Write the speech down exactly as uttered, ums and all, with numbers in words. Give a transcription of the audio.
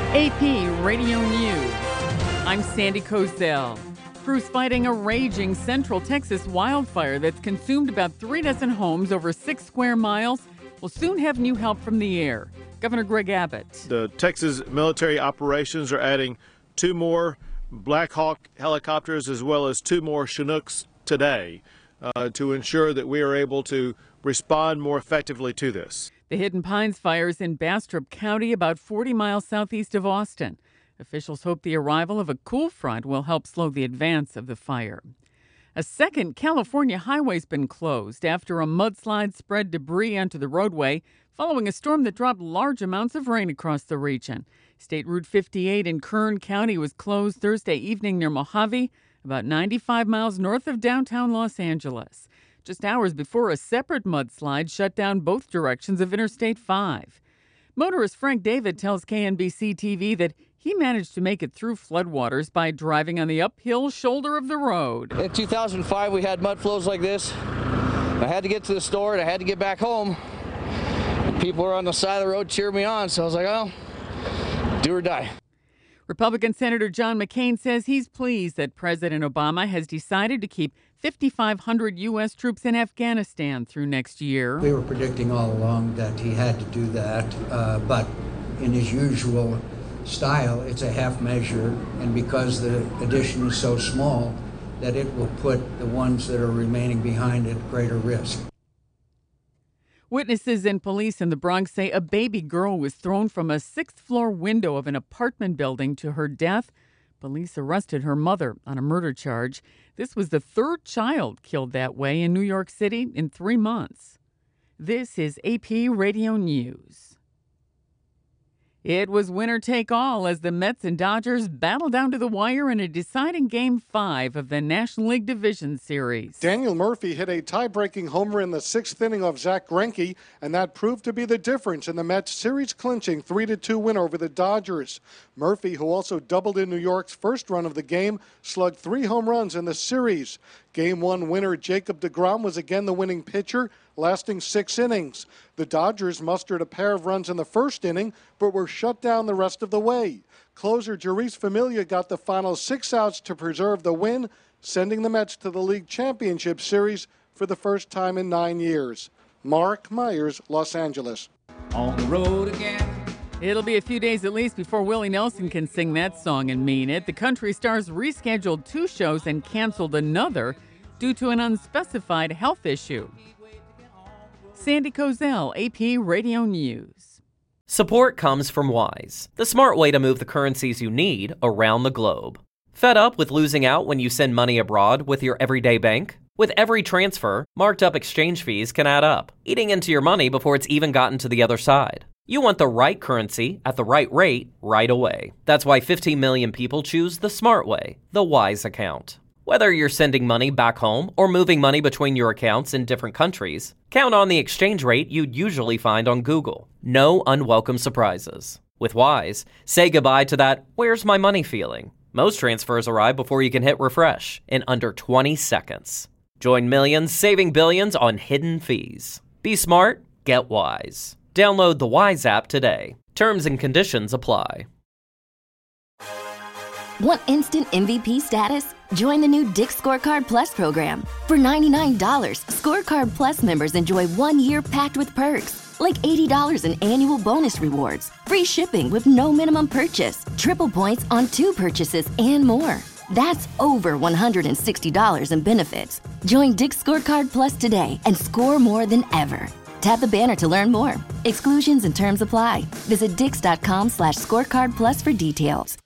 A P Radio News. I'm Sandy Kozel. Crews fighting a raging Central Texas wildfire that's consumed about three dozen homes over six square miles will soon have new help from the air. Governor Greg Abbott. The Texas military operations are adding two more Black Hawk helicopters as well as two more Chinooks today uh, to ensure that we are able to respond more effectively to this. The Hidden Pines fires in Bastrop County, about forty miles southeast of Austin. Officials hope the arrival of a cool front will help slow the advance of the fire. A second California highway's been closed after a mudslide spread debris onto the roadway following a storm that dropped large amounts of rain across the region. State Route fifty-eight in Kern County was closed Thursday evening near Mojave, about ninety-five miles north of downtown Los Angeles, just hours before a separate mudslide shut down both directions of Interstate five. Motorist Frank David tells K N B C T V that he managed to make it through floodwaters by driving on the uphill shoulder of the road. In two thousand five, we had mud flows like this. I had to get to the store and I had to get back home. People were on the side of the road cheering me on, so I was like, oh, do or die. Republican Senator John McCain says he's pleased that President Obama has decided to keep fifty-five hundred U S troops in Afghanistan through next year. We were predicting all along that he had to do that, uh, but in his usual style, it's a half measure, and because the addition is so small, that it will put the ones that are remaining behind at greater risk. Witnesses and police in the Bronx say a baby girl was thrown from a sixth-floor window of an apartment building to her death. Police arrested her mother on a murder charge. This was the third child killed that way in New York City in three months. This is A P Radio News. It was winner-take-all as the Mets and Dodgers battled down to the wire in a deciding Game five of the National League Division Series. Daniel Murphy hit a tie-breaking homer in the sixth inning of Zach Greinke, and that proved to be the difference in the Mets' series-clinching three to two win over the Dodgers. Murphy, who also doubled in New York's first run of the game, slugged three home runs in the series. Game one winner Jacob deGrom was again the winning pitcher, lasting six innings. The Dodgers mustered a pair of runs in the first inning, but were shut down the rest of the way. Closer Jeurys Familia got the final six outs to preserve the win, sending the Mets to the League Championship Series for the first time in nine years. Mark Myers, Los Angeles. On the road again. It'll be a few days at least before Willie Nelson can sing that song and mean it. The country stars rescheduled two shows and canceled another due to an unspecified health issue. Sandy Kozel, A P Radio News. Support comes from Wise, the smart way to move the currencies you need around the globe. Fed up with losing out when you send money abroad with your everyday bank? With every transfer, marked up exchange fees can add up, eating into your money before it's even gotten to the other side. You want the right currency at the right rate right away. That's why fifteen million people choose the smart way, the Wise account. Whether you're sending money back home or moving money between your accounts in different countries, count on the exchange rate you'd usually find on Google. No unwelcome surprises. With Wise, say goodbye to that "where's my money" feeling. Most transfers arrive before you can hit refresh in under twenty seconds. Join millions saving billions on hidden fees. Be smart, get Wise. Download the Wise app today. Terms and conditions apply. Want instant M V P status? Join the new Dick's Scorecard Plus program. For ninety-nine dollars, Scorecard Plus members enjoy one year packed with perks, like eighty dollars in annual bonus rewards, free shipping with no minimum purchase, triple points on two purchases, and more. That's over one hundred sixty dollars in benefits. Join Dick's Scorecard Plus today and score more than ever. Tap the banner to learn more. Exclusions and terms apply. Visit dix.com slash scorecard plus for details.